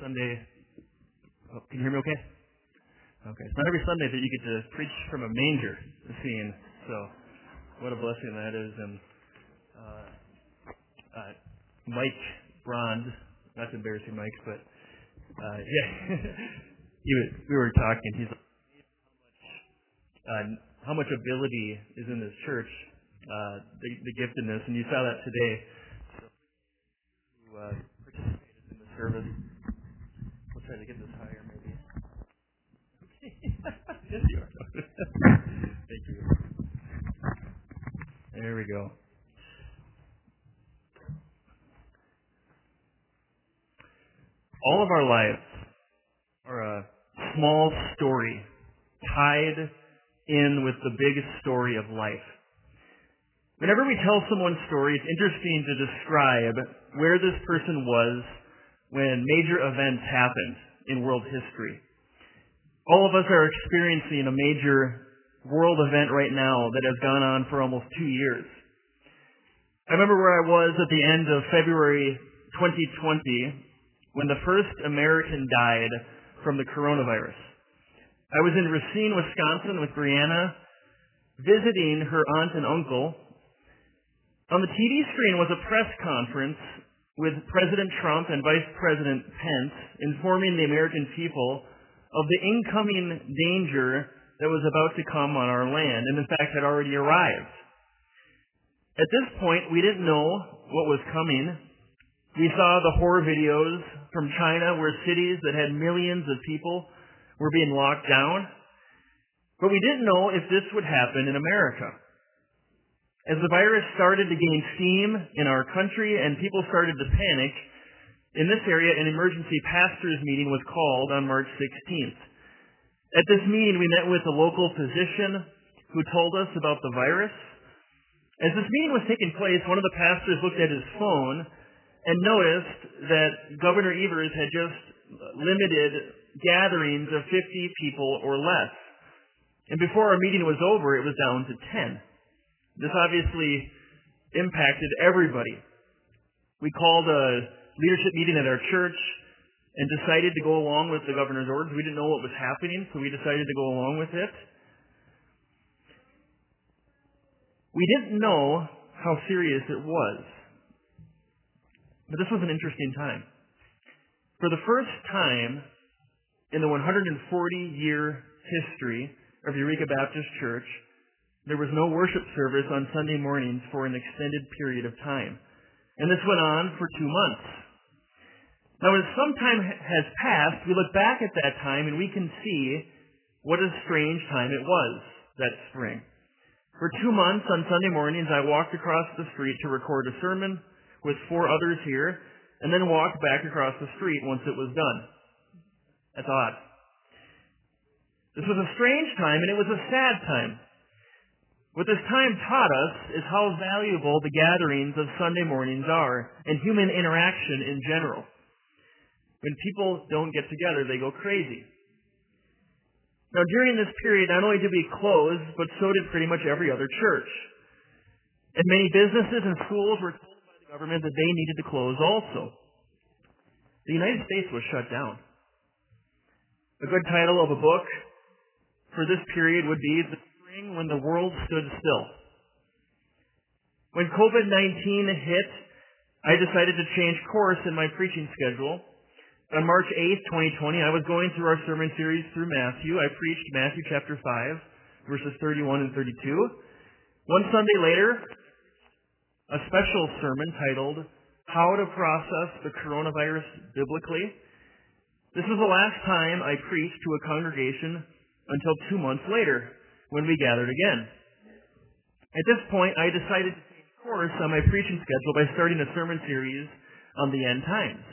Sunday. Oh, can you hear me okay? Okay. It's not every Sunday that you get to preach from a manger scene. So what a blessing that is. And Mike Brond, not to embarrass you, Mike, but yeah, we were talking. He's how much ability is in this church, the giftedness, and you saw that today. So, participated in the service. We'll try to get this higher, maybe. Yes, you are. Thank you. There we go. All of our lives are a small story tied in with the biggest story of life. Whenever we tell someone's story, it's interesting to describe where this person was when major events happened in world history. All of us are experiencing a major world event right now that has gone on for almost 2 years. I remember where I was at the end of February 2020 when the first American died from the coronavirus. I was in Racine, Wisconsin with Brianna, visiting her aunt and uncle. On the TV screen was a press conference with President Trump and Vice President Pence informing the American people of the incoming danger that was about to come on our land, and in fact had already arrived. At this point, we didn't know what was coming. We saw the horror videos from China where cities that had millions of people were being locked down, but we didn't know if this would happen in America. As the virus started to gain steam in our country and people started to panic, in this area an emergency pastors meeting was called on March 16th. At this meeting we met with a local physician who told us about the virus. As this meeting was taking place, one of the pastors looked at his phone and noticed that Governor Evers had just limited gatherings of 50 people or less. And before our meeting was over, it was down to 10. This obviously impacted everybody. We called a leadership meeting at our church and decided to go along with the governor's orders. We didn't know what was happening, so we decided to go along with it. We didn't know how serious it was. But this was an interesting time. For the first time in the 140-year history of Eureka Baptist Church, there was no worship service on Sunday mornings for an extended period of time. And this went on for 2 months. Now, as some time has passed, we look back at that time and we can see what a strange time it was that spring. For 2 months on Sunday mornings, I walked across the street to record a sermon with 4 others here, and then walked back across the street once it was done. That's odd. This was a strange time, and it was a sad time. What this time taught us is how valuable the gatherings of Sunday mornings are, and human interaction in general. When people don't get together, they go crazy. Now, during this period, not only did we close, but so did pretty much every other church. And many businesses and schools were told by the government that they needed to close also. The United States was shut down. A good title of a book for this period would be The Spring When the World Stood Still. When COVID-19 hit, I decided to change course in my preaching schedule. On March 8th, 2020, I was going through our sermon series through Matthew. I preached Matthew chapter 5, verses 31 and 32. One Sunday later, a special sermon titled, How to Process the Coronavirus Biblically. This was the last time I preached to a congregation until 2 months later, when we gathered again. At this point, I decided to change course on my preaching schedule by starting a sermon series on the end times.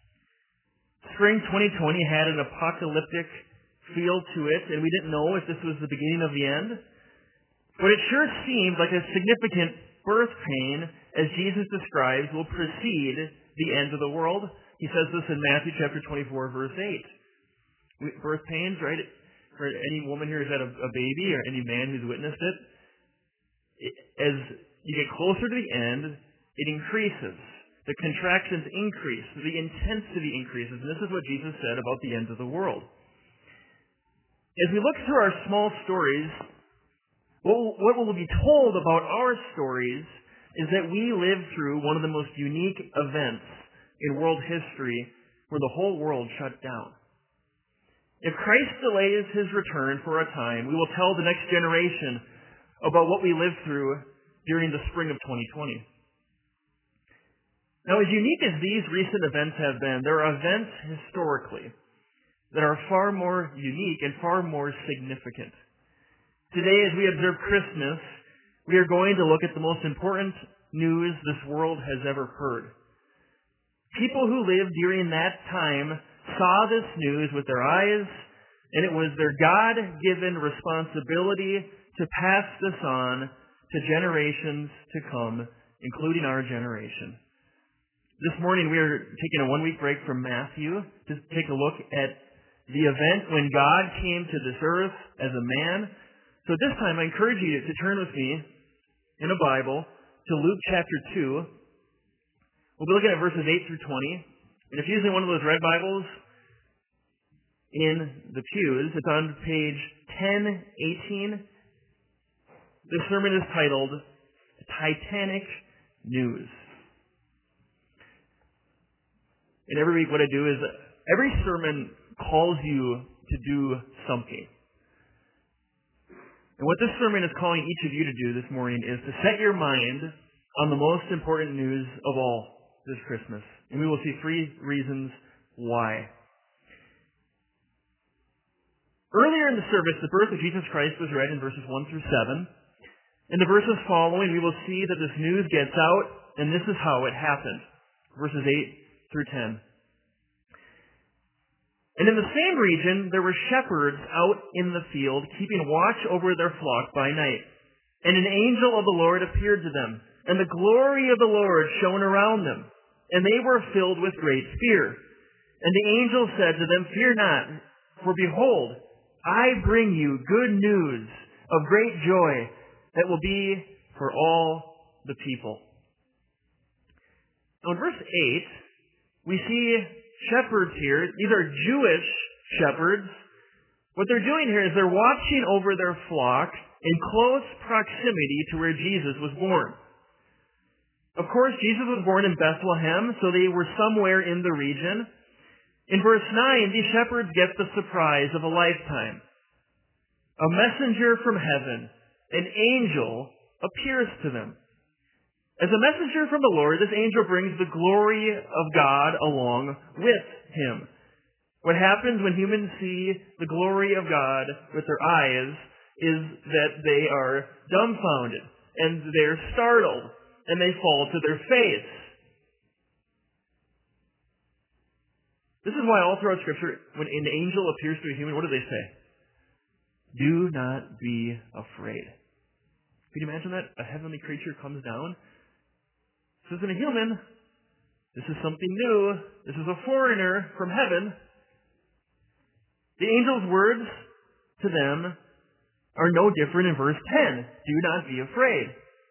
Spring 2020 had an apocalyptic feel to it, and we didn't know if this was the beginning of the end. But it sure seemed like a significant birth pain, as Jesus describes, will precede the end of the world. He says this in Matthew chapter 24, verse 8. Birth pains, right? For any woman here who's had a baby or any man who's witnessed it, as you get closer to the end, it increases. the contractions increase, the intensity increases, and this is what Jesus said about the end of the world. As we look through our small stories, what will be told about our stories is that we lived through one of the most unique events in world history where the whole world shut down. If Christ delays his return for a time, we will tell the next generation about what we lived through during the spring of 2020. Now, as unique as these recent events have been, there are events historically that are far more unique and far more significant. Today, as we observe Christmas, we are going to look at the most important news this world has ever heard. People who lived during that time saw this news with their eyes, and it was their God-given responsibility to pass this on to generations to come, including our generation. This morning we are taking a one-week break from Matthew to take a look at the event when God came to this earth as a man. So at this time I encourage you to turn with me in a Bible to Luke chapter 2. We'll be looking at verses 8 through 20. And if you're using one of those red Bibles in the pews, it's on page 1018. This sermon is titled Titanic News. And every week what I do is every sermon calls you to do something. And what this sermon is calling each of you to do this morning is to set your mind on the most important news of all this Christmas. And we will see 3 reasons why. Earlier in the service, the birth of Jesus Christ was read in verses 1 through 7. In the verses following, we will see that this news gets out, and this is how it happened. Verses 8 through 10. And in the same region, there were shepherds out in the field, keeping watch over their flock by night. And an angel of the Lord appeared to them, and the glory of the Lord shone around them, and they were filled with great fear. And the angel said to them, "Fear not, for behold, I bring you good news of great joy that will be for all the people." Now in verse 8, we see shepherds here. These are Jewish shepherds. What they're doing here is they're watching over their flock in close proximity to where Jesus was born. Of course, Jesus was born in Bethlehem, so they were somewhere in the region. In verse 9, these shepherds get the surprise of a lifetime. A messenger from heaven, an angel, appears to them. As a messenger from the Lord, this angel brings the glory of God along with him. What happens when humans see the glory of God with their eyes is that they are dumbfounded, and they're startled, and they fall to their face. This is why all throughout Scripture, when an angel appears to a human, what do they say? Do not be afraid. Can you imagine that? A heavenly creature comes down. This isn't a human. This is something new. This is a foreigner from heaven. The angel's words to them are no different in verse 10. Do not be afraid.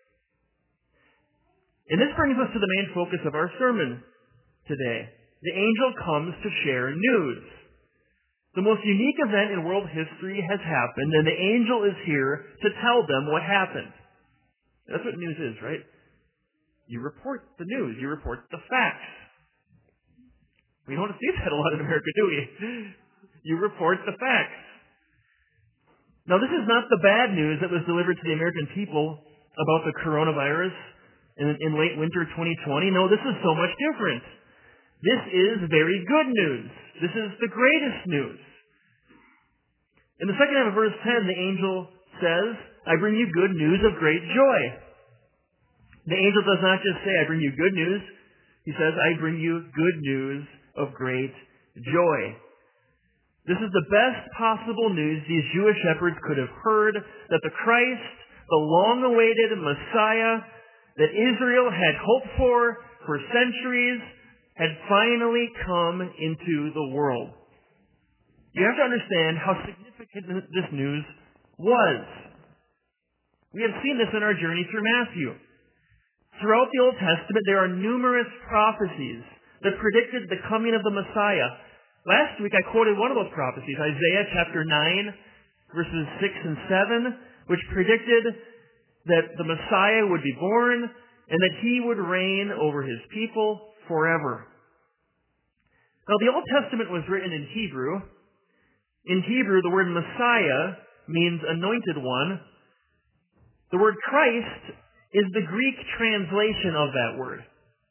And this brings us to the main focus of our sermon today. The angel comes to share news. The most unique event in world history has happened, and the angel is here to tell them what happened. That's what news is, right? You report the news. You report the facts. We don't see that a lot in America, do we? You report the facts. Now, this is not the bad news that was delivered to the American people about the coronavirus in late winter 2020. No, this is so much different. This is very good news. This is the greatest news. In the second half of verse 10, the angel says, "I bring you good news of great joy." The angel does not just say, "I bring you good news." He says, "I bring you good news of great joy." This is the best possible news these Jewish shepherds could have heard, that the Christ, the long-awaited Messiah that Israel had hoped for centuries, had finally come into the world. You have to understand how significant this news was. We have seen this in our journey through Matthew. Throughout the Old Testament, there are numerous prophecies that predicted the coming of the Messiah. Last week, I quoted one of those prophecies, Isaiah chapter 9, verses 6 and 7, which predicted that the Messiah would be born and that he would reign over his people forever. Now, the Old Testament was written in Hebrew. In Hebrew, the word Messiah means anointed one. The word Christ is the Greek translation of that word.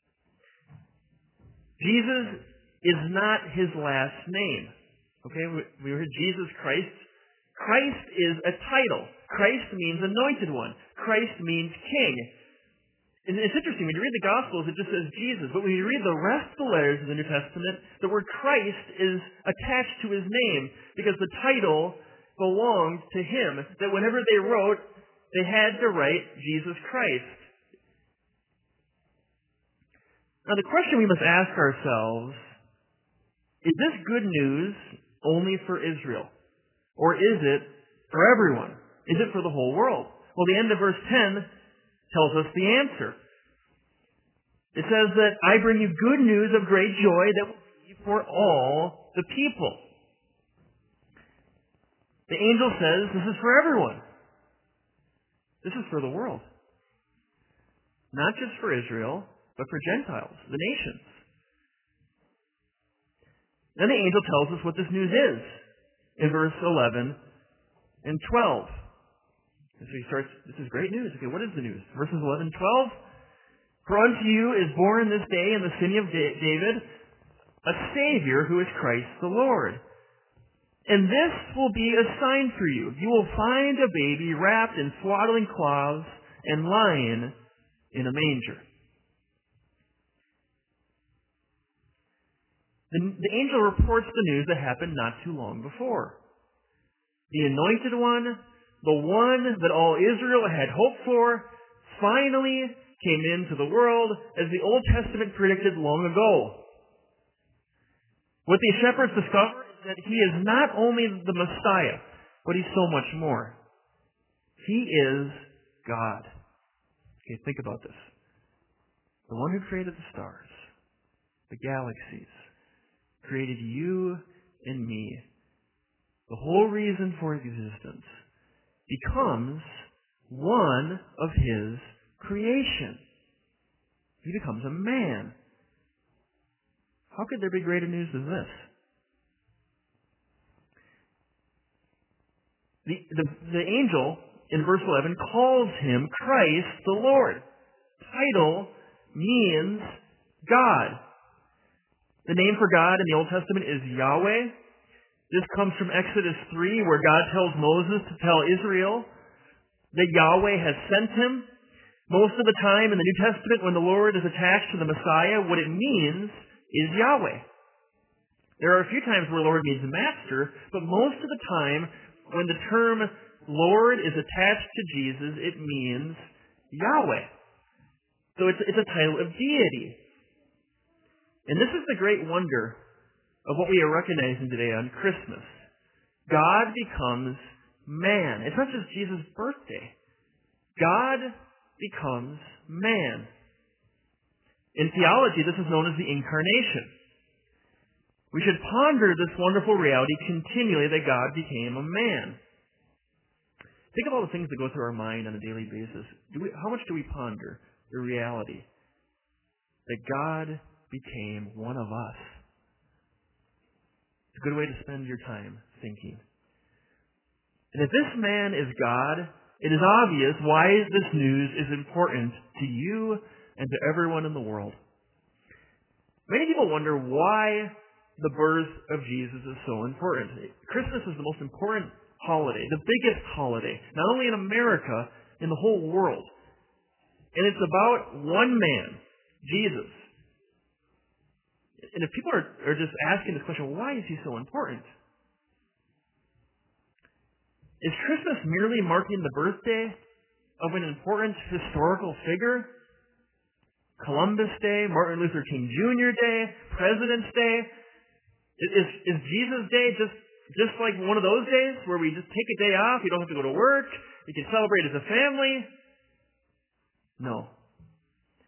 Jesus is not his last name. Okay, we heard Jesus Christ. Christ is a title. Christ means anointed one. Christ means king. And it's interesting, when you read the Gospels, it just says Jesus. But when you read the rest of the letters of the New Testament, the word Christ is attached to his name because the title belonged to him. That whenever they wrote, they had to write Jesus Christ. Now the question we must ask ourselves, is this good news only for Israel? Or is it for everyone? Is it for the whole world? Well, the end of verse 10 tells us the answer. It says that I bring you good news of great joy that will be for all the people. The angel says this is for everyone. This is for the world. Not just for Israel, but for Gentiles, the nations. Then the angel tells us what this news is in verse 11 and 12. And so he starts, this is great news. Okay, what is the news? Verses 11 and 12. For unto you is born this day in the city of David a Savior who is Christ the Lord. And this will be a sign for you. You will find a baby wrapped in swaddling cloths and lying in a manger. The angel reports the news that happened not too long before. The anointed one, the one that all Israel had hoped for, finally came into the world as the Old Testament predicted long ago. What these shepherds discover is that he is not only the Messiah, but he's so much more. He is God. Okay, think about this. The one who created the stars, the galaxies, created you and me. The whole reason for existence becomes one of his creation. He becomes a man. How could there be greater news than this? The angel in verse 11 calls him Christ the Lord. Title means God. The name for God in the Old Testament is Yahweh. This comes from Exodus 3, where God tells Moses to tell Israel that Yahweh has sent him. Most of the time in the New Testament, when the Lord is attached to the Messiah, what it means is Yahweh. There are a few times where Lord means Master, but most of the time, when the term Lord is attached to Jesus, it means Yahweh. So it's a title of deity. And this is the great wonder of what we are recognizing today on Christmas. God becomes man. It's not just Jesus' birthday. God becomes man. In theology, this is known as the incarnation. We should ponder this wonderful reality continually that God became a man. Think of all the things that go through our mind on a daily basis. How much do we ponder the reality that God became one of us? It's a good way to spend your time thinking. And if this man is God, it is obvious why this news is important to you and to everyone in the world. Many people wonder why the birth of Jesus is so important. Christmas is the most important holiday, the biggest holiday, not only in America, in the whole world. And it's about one man, Jesus. And if people are just asking this question, why is he so important? Is Christmas merely marking the birthday of an important historical figure? Columbus Day, Martin Luther King Jr. Day, President's Day? Is Jesus' Day just like one of those days where we just take a day off, you don't have to go to work, you can celebrate as a family? No.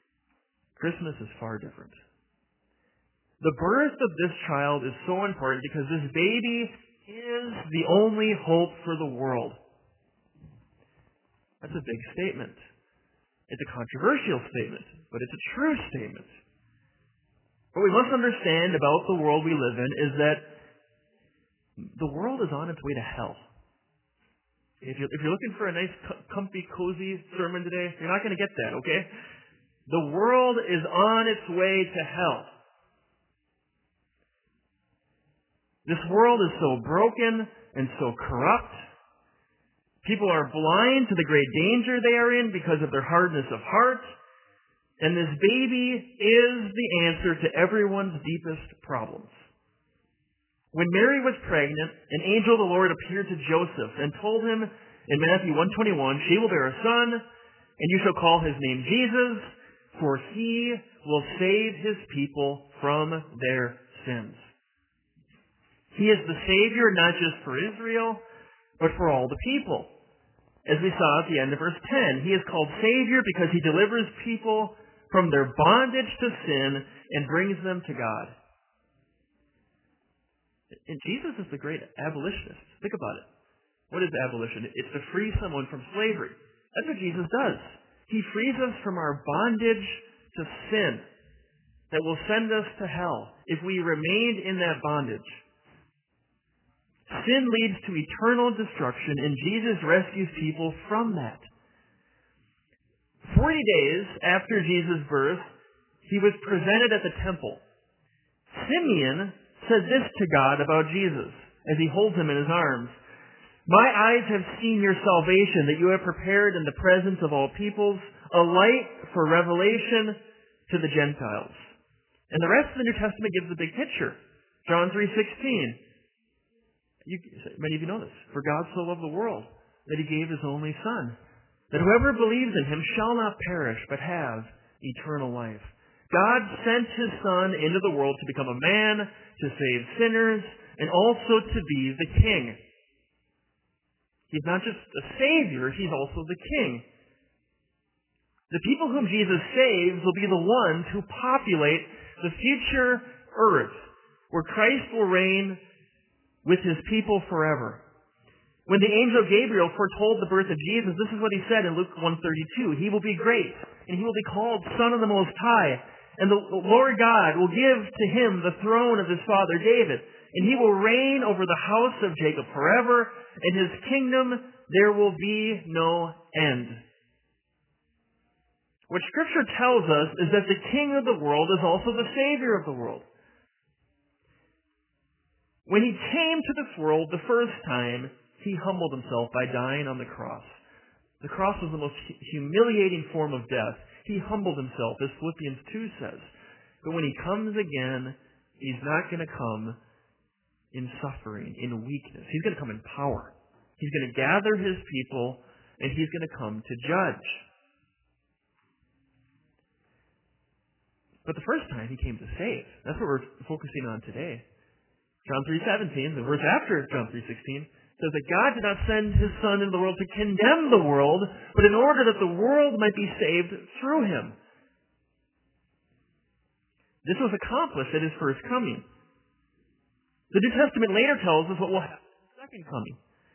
Christmas is far different. The birth of this child is so important because this baby is the only hope for the world. That's a big statement. It's a controversial statement, but it's a true statement. What we must understand about the world we live in is that the world is on its way to hell. If you're looking for a nice, comfy, cozy sermon today, you're not going to get that, okay? The world is on its way to hell. This world is so broken and so corrupt. People are blind to the great danger they are in because of their hardness of heart. And this baby is the answer to everyone's deepest problems. When Mary was pregnant, an angel of the Lord appeared to Joseph and told him in Matthew 1:21, "She will bear a son, and you shall call his name Jesus, for he will save his people from their sins." He is the Savior not just for Israel, but for all the people. As we saw at the end of verse 10, he is called Savior because he delivers people from their bondage to sin and brings them to God. And Jesus is the great abolitionist. Think about it. What is abolition? It's to free someone from slavery. That's what Jesus does. He frees us from our bondage to sin that will send us to hell if we remained in that bondage. Sin leads to eternal destruction, and Jesus rescues people from that. 40 days after Jesus' birth, he was presented at the temple. Simeon said this to God about Jesus as he holds him in his arms. "My eyes have seen your salvation that you have prepared in the presence of all peoples, a light for revelation to the Gentiles." And the rest of the New Testament gives a big picture. John 3:16. Many of you know this. "For God so loved the world that he gave his only Son, that whoever believes in him shall not perish, but have eternal life." God sent his Son into the world to become a man, to save sinners, and also to be the King. He's not just a Savior, he's also the King. The people whom Jesus saves will be the ones who populate the future earth, where Christ will reign with his people forever. When the angel Gabriel foretold the birth of Jesus, this is what he said in Luke 1:32. "He will be great, and he will be called Son of the Most High. And the Lord God will give to him the throne of his father David. And he will reign over the house of Jacob forever. In his kingdom there will be no end." What Scripture tells us is that the King of the world is also the Savior of the world. When he came to this world the first time, he humbled himself by dying on the cross. The cross was the most humiliating form of death. He humbled himself, as Philippians 2 says. But when he comes again, he's not going to come in suffering, in weakness. He's going to come in power. He's going to gather his people, and he's going to come to judge. But the first time, he came to save. That's what we're focusing on today. John 3:17, the verse after John 3:16, says that God did not send his Son into the world to condemn the world, but in order that the world might be saved through him. This was accomplished at his first coming. The New Testament later tells us what will happen at his second coming.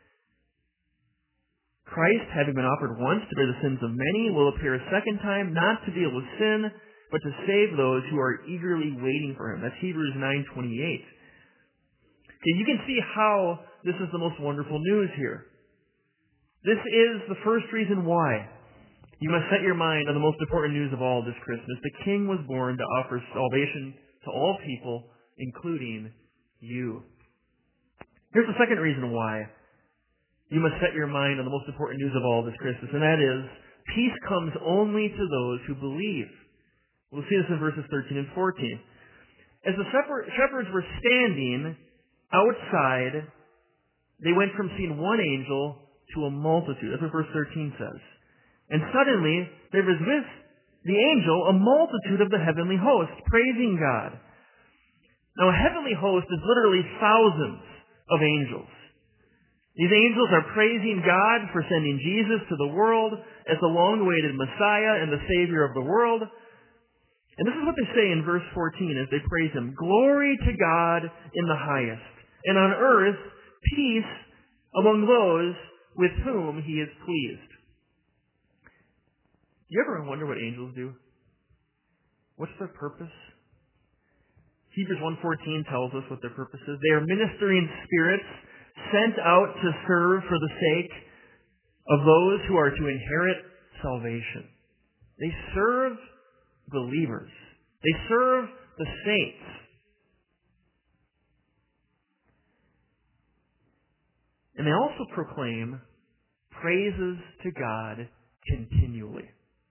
Christ, having been offered once to bear the sins of many, will appear a second time, not to deal with sin, but to save those who are eagerly waiting for him. That's Hebrews 9:28. Okay, you can see how this is the most wonderful news here. This is the first reason why you must set your mind on the most important news of all this Christmas. The King was born to offer salvation to all people, including you. Here's the second reason why you must set your mind on the most important news of all this Christmas, and that is, peace comes only to those who believe. We'll see this in verses 13 and 14. As the shepherds were standing outside, they went from seeing one angel to a multitude. That's what verse 13 says. And suddenly, there was with the angel a multitude of the heavenly host, praising God. Now, a heavenly host is literally thousands of angels. These angels are praising God for sending Jesus to the world as the long-awaited Messiah and the Savior of the world. And this is what they say in verse 14 as they praise him. Glory to God in the highest, and on earth peace among those with whom he is pleased. Do you ever wonder what angels do? What's their purpose? Hebrews 1:14 tells us what their purpose is. They are ministering spirits sent out to serve for the sake of those who are to inherit salvation. They serve believers. They serve the saints. And they also proclaim praises to God continually.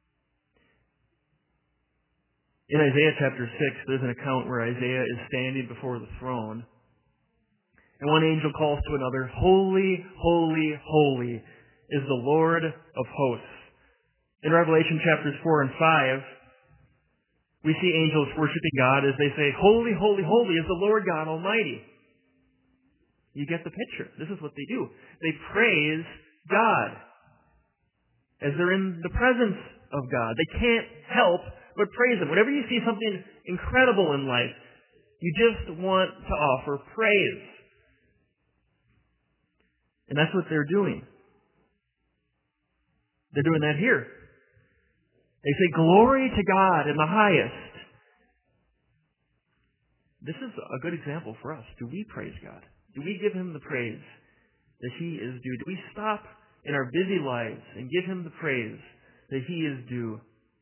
In Isaiah chapter 6, there's an account where Isaiah is standing before the throne, and one angel calls to another, "Holy, holy, holy is the Lord of hosts." In Revelation chapters 4 and 5, we see angels worshiping God as they say, "Holy, holy, holy is the Lord God Almighty." You get the picture. This is what they do. They praise God as they're in the presence of God. They can't help but praise him. Whenever you see something incredible in life, you just want to offer praise. And that's what they're doing. They're doing that here. They say, "Glory to God in the highest." This is a good example for us. Do we praise God? Do we give him the praise that he is due? Do we stop in our busy lives and give him the praise that he is due?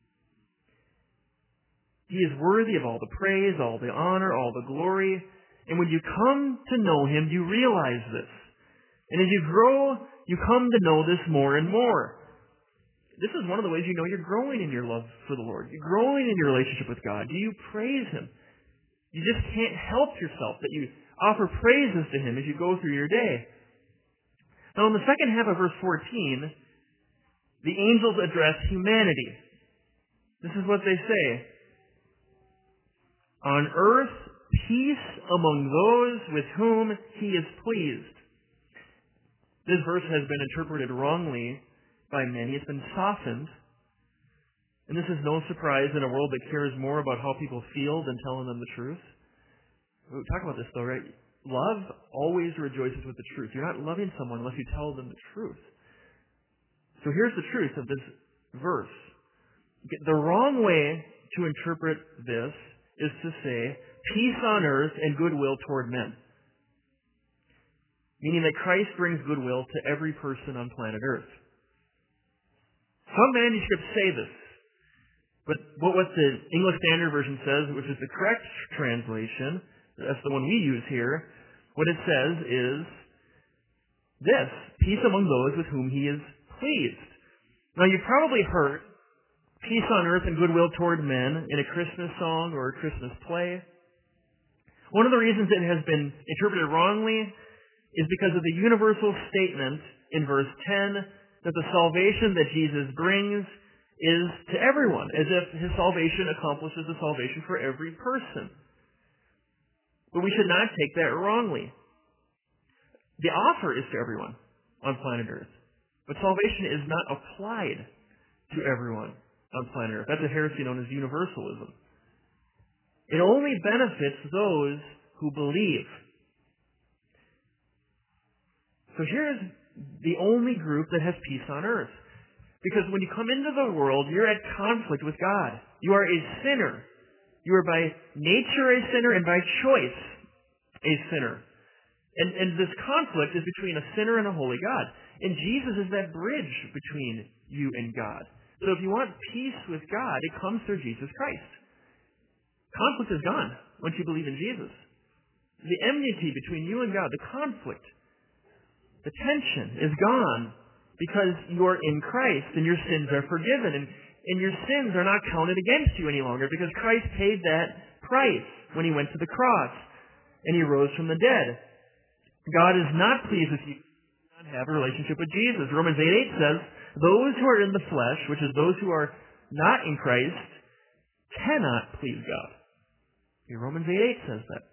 He is worthy of all the praise, all the honor, all the glory. And when you come to know him, you realize this. And as you grow, you come to know this more and more. This is one of the ways you know you're growing in your love for the Lord. You're growing in your relationship with God. Do you praise him? You just can't help yourself that you offer praises to him as you go through your day. Now, in the second half of verse 14, the angels address humanity. This is what they say. On earth, peace among those with whom he is pleased. This verse has been interpreted wrongly by many. It's been softened. And this is no surprise in a world that cares more about how people feel than telling them the truth. We talk about this though, right? Love always rejoices with the truth. You're not loving someone unless you tell them the truth. So here's the truth of this verse. The wrong way to interpret this is to say, peace on earth and goodwill toward men. Meaning that Christ brings goodwill to every person on planet Earth. Some manuscripts say this, but what the English Standard Version says, which is the correct translation, that's the one we use here, what it says is this: peace among those with whom he is pleased. Now you've probably heard peace on earth and goodwill toward men in a Christmas song or a Christmas play. One of the reasons it has been interpreted wrongly is because of the universal statement in verse 10 that the salvation that Jesus brings is to everyone, as if his salvation accomplishes the salvation for every person. But we should not take that wrongly. The offer is to everyone on planet Earth, but salvation is not applied to everyone on planet Earth. That's a heresy known as universalism. It only benefits those who believe. So here's the only group that has peace on earth. Because when you come into the world, you're at conflict with God. You are a sinner. You are by nature a sinner and by choice a sinner. And this conflict is between a sinner and a holy God. And Jesus is that bridge between you and God. So if you want peace with God, it comes through Jesus Christ. Conflict is gone once you believe in Jesus. The enmity between you and God, the conflict, the tension is gone because you're in Christ and your sins are forgiven. And your sins are not counted against you any longer because Christ paid that price when he went to the cross and he rose from the dead. God is not pleased with you if you do not have a relationship with Jesus. Romans 8:8 says, those who are in the flesh, which is those who are not in Christ, cannot please God. Romans 8:8 says that.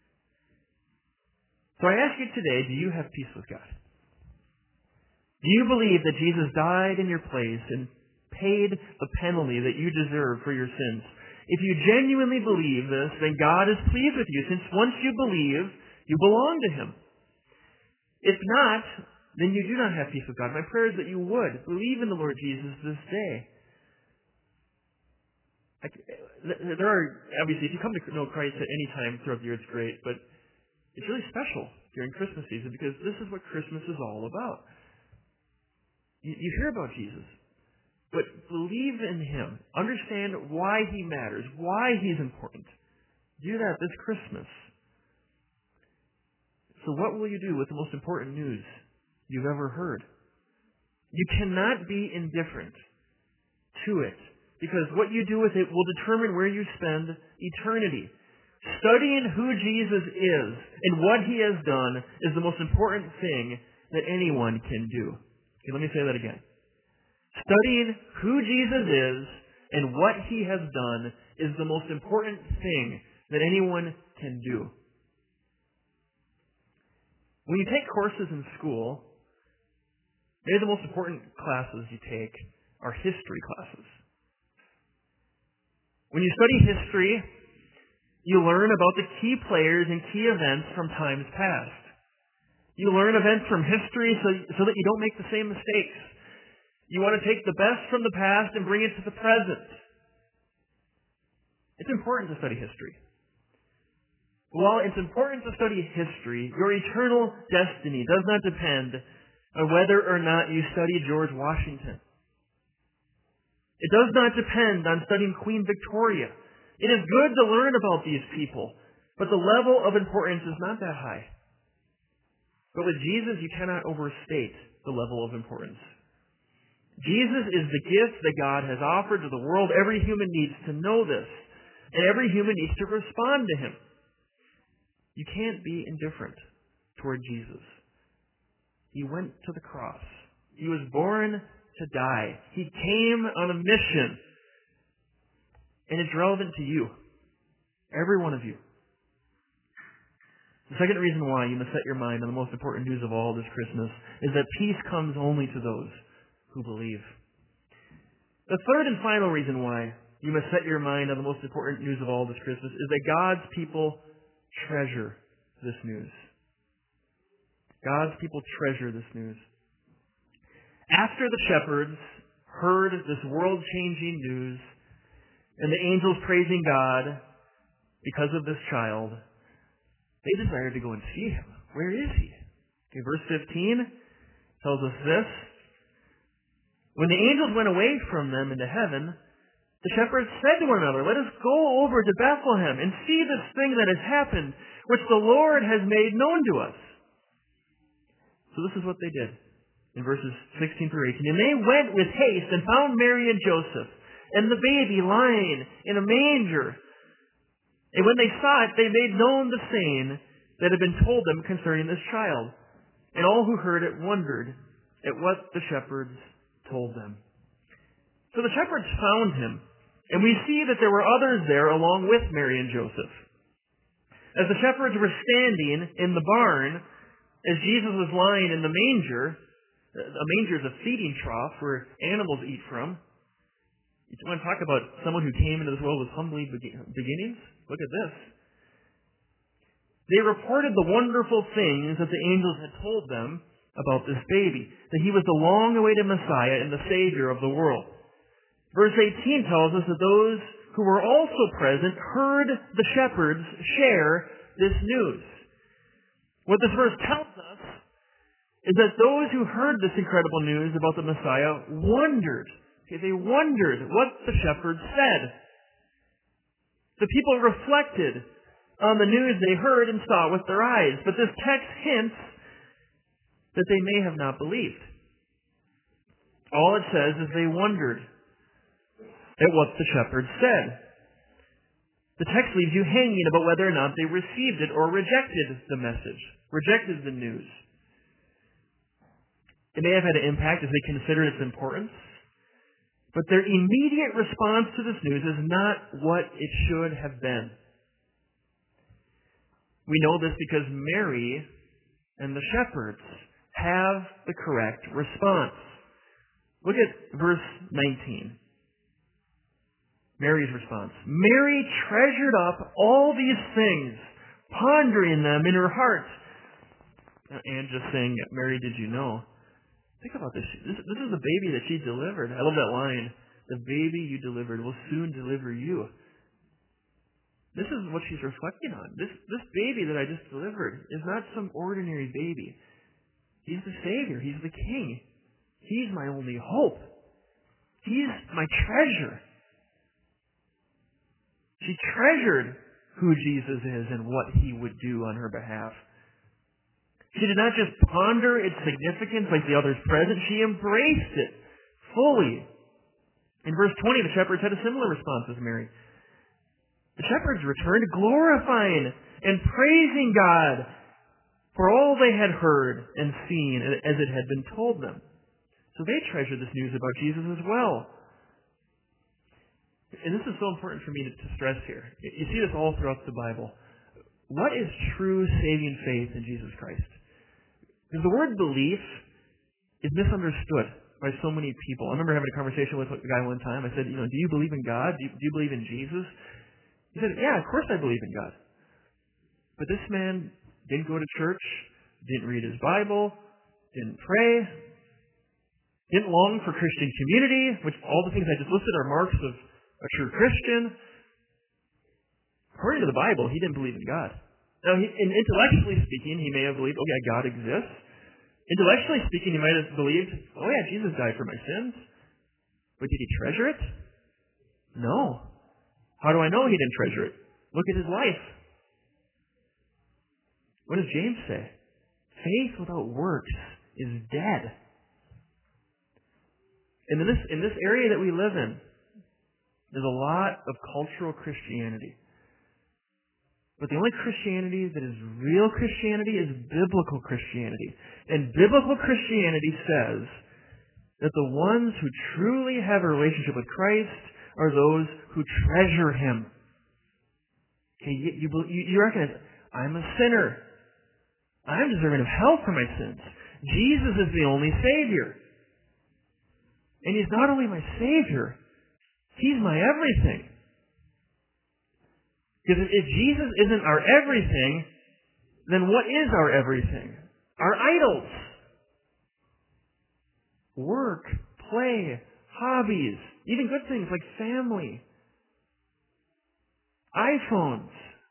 So I ask you today, do you have peace with God? Do you believe that Jesus died in your place and paid the penalty that you deserve for your sins? If you genuinely believe this, then God is pleased with you, since once you believe, you belong to Him. If not, then you do not have peace with God. My prayer is that you would believe in the Lord Jesus this day. There are, obviously, if you come to know Christ at any time throughout the year, it's great, but it's really special during Christmas season because this is what Christmas is all about. You hear about Jesus, but believe in Him. Understand why He matters, why He's important. Do that this Christmas. So what will you do with the most important news you've ever heard? You cannot be indifferent to it, because what you do with it will determine where you spend eternity. Studying who Jesus is and what He has done is the most important thing that anyone can do. Okay, let me say that again. Studying who Jesus is and what He has done is the most important thing that anyone can do. When you take courses in school, maybe the most important classes you take are history classes. When you study history, you learn about the key players and key events from times past. You learn events from history so that you don't make the same mistakes. You want to take the best from the past and bring it to the present. It's important to study history. While it's important to study history, your eternal destiny does not depend on whether or not you study George Washington. It does not depend on studying Queen Victoria. It is good to learn about these people, but the level of importance is not that high. But with Jesus, you cannot overstate the level of importance. Jesus is the gift that God has offered to the world. Every human needs to know this, and every human needs to respond to Him. You can't be indifferent toward Jesus. He went to the cross. He was born to die. He came on a mission. And it's relevant to you. Every one of you. The second reason why you must set your mind on the most important news of all this Christmas is that peace comes only to those who believe. The third and final reason why you must set your mind on the most important news of all this Christmas is that God's people treasure this news. God's people treasure this news. After the shepherds heard this world-changing news and the angels praising God because of this child, they desired to go and see Him. Where is He? Okay, verse 15 tells us this. When the angels went away from them into heaven, the shepherds said to one another, "Let us go over to Bethlehem and see this thing that has happened, which the Lord has made known to us." So this is what they did in verses 16 through 18. And they went with haste and found Mary and Joseph and the baby lying in a manger. And when they saw it, they made known the saying that had been told them concerning this child. And all who heard it wondered at what the shepherds told them. So the shepherds found Him, and we see that there were others there along with Mary and Joseph. As the shepherds were standing in the barn, as Jesus was lying in the manger, a manger is a feeding trough where animals eat from. You want to talk about someone who came into this world with humbly beginnings? Look at this. They reported the wonderful things that the angels had told them about this baby, that He was the long-awaited Messiah and the Savior of the world. Verse 18 tells us that those who were also present heard the shepherds share this news. What this verse tells us is that those who heard this incredible news about the Messiah wondered. Okay, they wondered what the shepherds said. The people reflected on the news they heard and saw with their eyes, but this text hints that they may have not believed. All it says is they wondered at what the shepherds said. The text leaves you hanging about whether or not they received it or rejected the message, rejected the news. It may have had an impact as they considered its importance, but their immediate response to this news is not what it should have been. We know this because Mary and the shepherds have the correct response. Look at verse 19. Mary's response. Mary treasured up all these things, pondering them in her heart. And just saying, Mary, did you know? Think about this. This is the baby that she delivered. I love that line. The baby you delivered will soon deliver you. This is what she's reflecting on. This baby that I just delivered is not some ordinary baby. He's the Savior. He's the King. He's my only hope. He's my treasure. She treasured who Jesus is and what He would do on her behalf. She did not just ponder its significance like the others present. She embraced it fully. In verse 20, the shepherds had a similar response as Mary. The shepherds returned glorifying and praising God for all they had heard and seen as it had been told them. So they treasured this news about Jesus as well. And this is so important for me to stress here. You see this all throughout the Bible. What is true saving faith in Jesus Christ? Because the word belief is misunderstood by so many people. I remember having a conversation with a guy one time. I said, do you believe in God? Do you believe in Jesus? He said, yeah, of course I believe in God. But this man didn't go to church, didn't read his Bible, didn't pray, didn't long for Christian community, which all the things I just listed are marks of a true Christian. According to the Bible, he didn't believe in God. Now, intellectually speaking, he may have believed, okay, God exists. Intellectually speaking, he might have believed, oh yeah, Jesus died for my sins. But did he treasure it? No. How do I know he didn't treasure it? Look at his life. What does James say? Faith without works is dead. And in this area that we live in, there's a lot of cultural Christianity. But the only Christianity that is real Christianity is biblical Christianity. And biblical Christianity says that the ones who truly have a relationship with Christ are those who treasure Him. Okay, you recognize, I'm a sinner. I'm deserving of hell for my sins. Jesus is the only Savior. And He's not only my Savior, He's my everything. Because if Jesus isn't our everything, then what is our everything? Our idols. Work, play, hobbies, even good things like family, iPhones,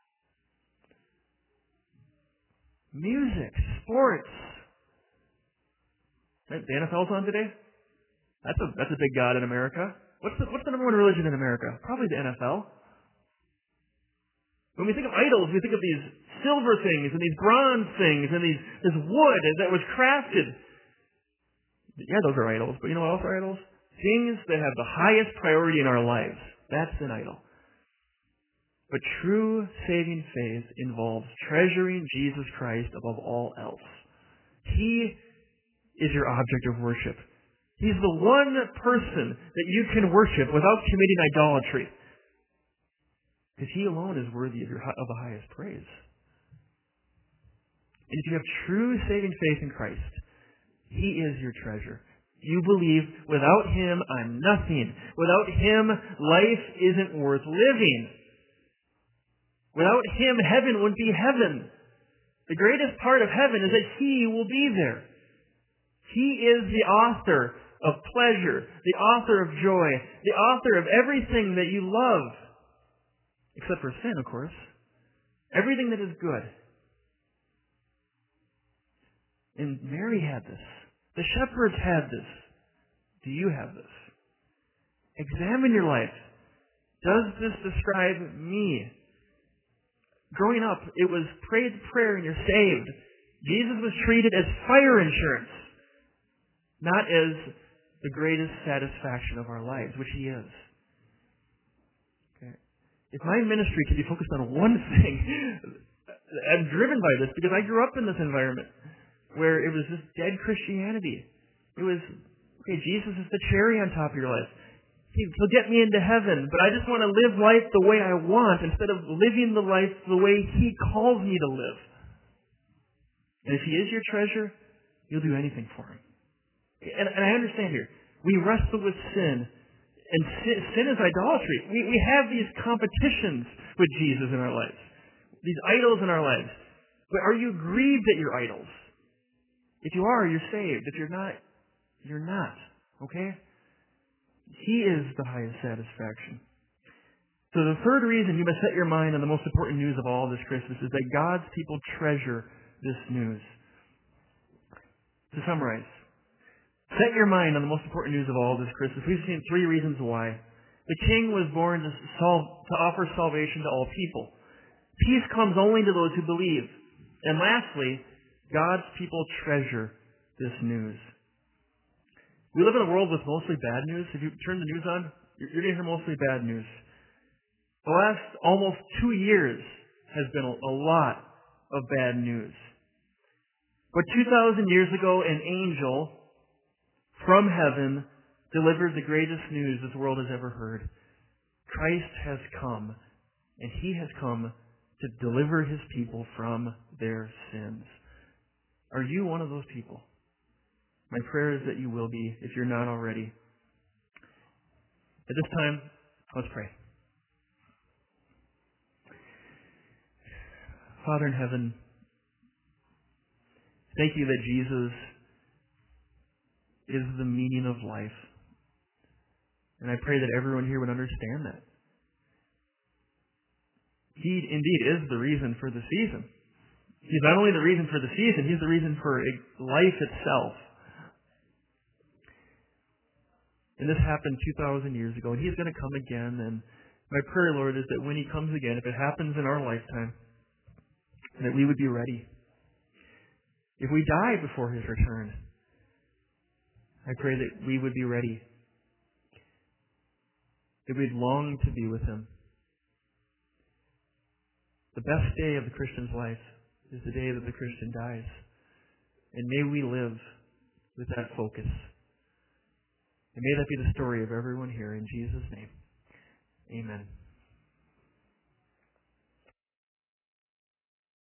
music, sports. The NFL's on today? That's a big god in America. What's the number one religion in America? Probably the NFL. When we think of idols, we think of these silver things and these bronze things and this wood that was crafted. Yeah, those are idols. But you know what else are idols? Things that have the highest priority in our lives. That's an idol. But true saving faith involves treasuring Jesus Christ above all else. He is your object of worship. He's the one person that you can worship without committing idolatry. Because He alone is worthy of the highest praise. And if you have true saving faith in Christ, He is your treasure. You believe, without Him, I'm nothing. Without Him, life isn't worth living. Without Him, heaven wouldn't be heaven. The greatest part of heaven is that He will be there. He is the author of pleasure, the author of joy, the author of everything that you love. Except for sin, of course. Everything that is good. And Mary had this. The shepherds had this. Do you have this? Examine your life. Does this describe me? Growing up, it was pray the prayer and you're saved. Jesus was treated as fire insurance, not as the greatest satisfaction of our lives, which He is. If my ministry could be focused on one thing, I'm driven by this because I grew up in this environment where it was just dead Christianity. It was, okay, Jesus is the cherry on top of your life. He'll get me into heaven, but I just want to live life the way I want instead of living the life the way He calls me to live. And if He is your treasure, you'll do anything for Him. And I understand here, we wrestle with sin. And sin is idolatry. We have these competitions with Jesus in our lives, these idols in our lives. But are you grieved at your idols? If you are, you're saved. If you're not, you're not. Okay? He is the highest satisfaction. So the third reason you must set your mind on the most important news of all this Christmas is that God's people treasure this news. To summarize, set your mind on the most important news of all this Christmas. We've seen three reasons why. The King was born to offer salvation to all people. Peace comes only to those who believe. And lastly, God's people treasure this news. We live in a world with mostly bad news. If you turn the news on, you're going to hear mostly bad news. The last almost 2 years has been a lot of bad news. But 2,000 years ago, an angel from heaven delivered the greatest news this world has ever heard. Christ has come, and He has come to deliver His people from their sins. Are you one of those people? My prayer is that you will be, if you're not already. At this time, let's pray. Father in heaven, thank you that Jesus is the meaning of life. And I pray that everyone here would understand that. He indeed is the reason for the season. He's not only the reason for the season, He's the reason for life itself. And this happened 2,000 years ago, and He's going to come again. And my prayer, Lord, is that when He comes again, if it happens in our lifetime, that we would be ready. If we die before His return, I pray that we would be ready. That we'd long to be with Him. The best day of the Christian's life is the day that the Christian dies. And may we live with that focus. And may that be the story of everyone here. In Jesus' name, amen.